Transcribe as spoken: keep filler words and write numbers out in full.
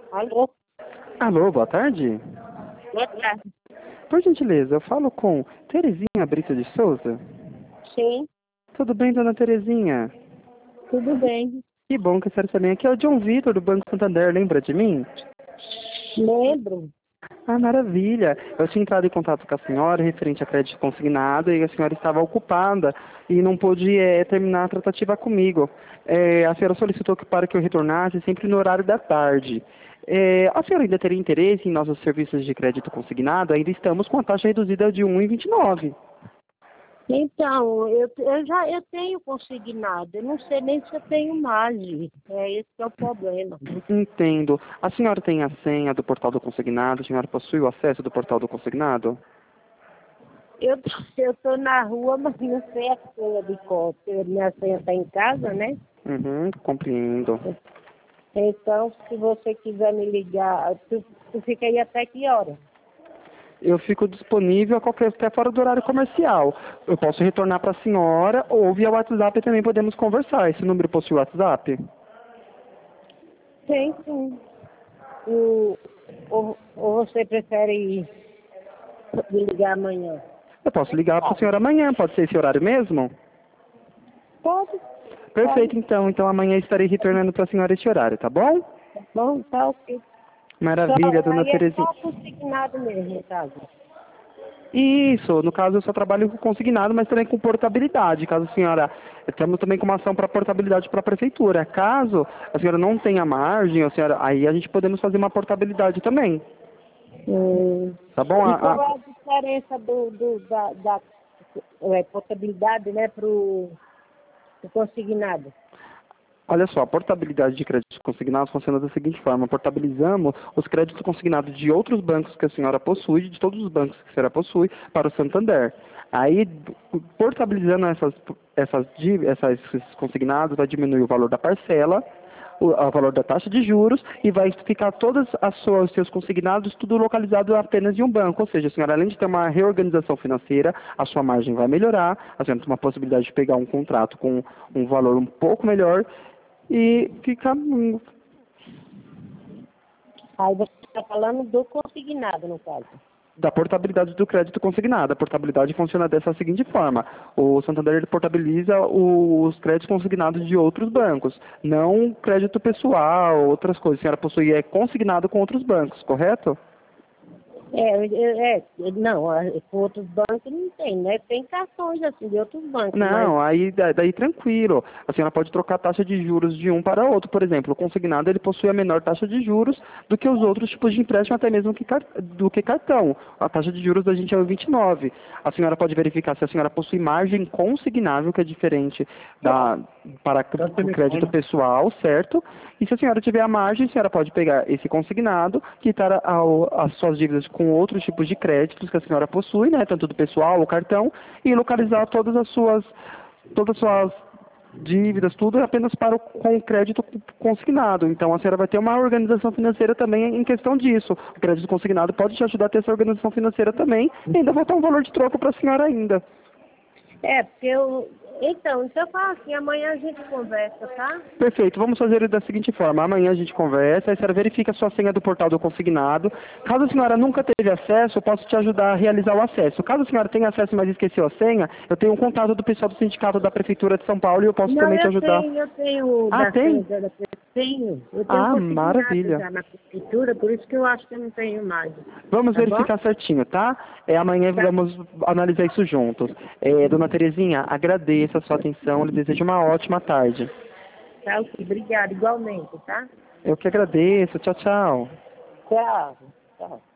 Alô? Alô, boa tarde. Boa tarde. Por gentileza, eu falo com Terezinha Brito de Souza. Sim, Tudo bem, dona Terezinha? tudo bem. Que bom que a senhora também. Aqui é o John Vitor, do Banco Santander, lembra de mim? Lembro. Ah, maravilha. Eu tinha entrado em contato com a senhora referente a crédito consignado e a senhora estava ocupada e não pôde eh, terminar a tratativa comigo. Eh, a senhora solicitou que para que eu retornasse sempre no horário da tarde. Eh, a senhora ainda teria interesse em nossos serviços de crédito consignado? Ainda estamos com a taxa reduzida de um vírgula vinte e nove. Então, eu, eu já eu tenho consignado. Eu não sei nem se eu tenho margem. É esse que é o problema. Entendo. A senhora tem a senha do portal do consignado? A senhora possui o acesso do portal do consignado? Eu eu tô na rua, mas não sei a senha de cópia. Minha senha está em casa, né? Uhum, compreendo. Então, se você quiser me ligar, tu, tu fica aí até que hora? Eu fico disponível a qualquer até fora do horário comercial. Eu posso retornar para a senhora ou via WhatsApp também podemos conversar. Esse número possui WhatsApp? Tem sim. O, ou, ou você prefere me ligar amanhã? Eu posso ligar para a senhora amanhã, pode ser esse horário mesmo? Pode, pode. Perfeito, então. Então amanhã estarei retornando para a senhora esse horário, tá bom? Bom, tá ok. Só, Maravilha, dona aí é Terezinha. só consignado mesmo, no caso. Isso, no caso eu só trabalho com consignado, mas também com portabilidade. Caso a senhora, estamos também com uma ação para portabilidade para a prefeitura. Caso a senhora não tenha margem, a senhora, aí a gente podemos fazer uma portabilidade também. Hum. Tá bom? E A, qual a- é a diferença do, do, da, da é, portabilidade, né, pro, pro consignado? olha só, a portabilidade de créditos consignados funciona da seguinte forma: portabilizamos os créditos consignados de outros bancos que a senhora possui, de todos os bancos que a senhora possui, para o Santander. Aí, portabilizando essas, essas, dí- essas, esses consignados, vai diminuir o valor da parcela, o, o valor da taxa de juros e vai ficar todos os seus consignados tudo localizado apenas em um banco. Ou seja, a senhora, além de ter uma reorganização financeira, a sua margem vai melhorar, a senhora tem uma possibilidade de pegar um contrato com um valor um pouco melhor e fica hum, Aí você está falando do consignado, no caso. da portabilidade do crédito consignado. A portabilidade funciona dessa seguinte forma: o Santander ele portabiliza os créditos consignados de outros bancos, não crédito pessoal, outras coisas. A senhora possui é consignado com outros bancos, correto? É, eu- é, não, a- com outros bancos não tem, né? Tem cartões assim de outros bancos, mas Não, aí da- daí tranquilo. A senhora pode trocar a taxa de juros de um para outro. Por exemplo, o consignado ele possui a menor taxa de juros do que os outros tipos de empréstimo, até mesmo que car- do que cartão. A taxa de juros da gente é o vinte e nove. A senhora pode verificar se a senhora possui margem consignável, que é diferente da para c- crédito pessoal, certo? E se a senhora tiver a margem, a senhora pode pegar esse consignado, quitar ao- as suas dívidas com outros tipos de créditos que a senhora possui, né, tanto do pessoal ou cartão, e localizar todas as suas todas as suas dívidas, tudo apenas para o, com o crédito consignado. Então a senhora vai ter uma organização financeira também em questão disso. O crédito consignado pode te ajudar a ter essa organização financeira também e ainda voltar um valor de troco para a senhora ainda. é, porque eu. Então, então eu falo assim, amanhã a gente conversa, tá? Perfeito, vamos fazer da seguinte forma: amanhã a gente conversa, aí a senhora verifica a sua senha do portal do consignado. Caso a senhora nunca teve acesso, eu posso te ajudar a realizar o acesso. Caso a senhora tenha acesso, mas esqueceu a senha, eu tenho um contato do pessoal do sindicato da Prefeitura de São Paulo e eu posso Não, também te eu ajudar. tenho, eu tenho Ah, da senha tem? da tenho, eu tenho Ah, consignado maravilha. já na prefeitura, por isso que eu acho que eu não tenho mais. Vamos Tá bom? verificar certinho, tá? É, amanhã Tá, vamos analisar isso juntos. É, dona Terezinha, agradeço a sua atenção, lhe desejo uma ótima tarde. tá, ok. Obrigada, igualmente, tá? Eu que agradeço, tchau, tchau. Tchau. Tchau.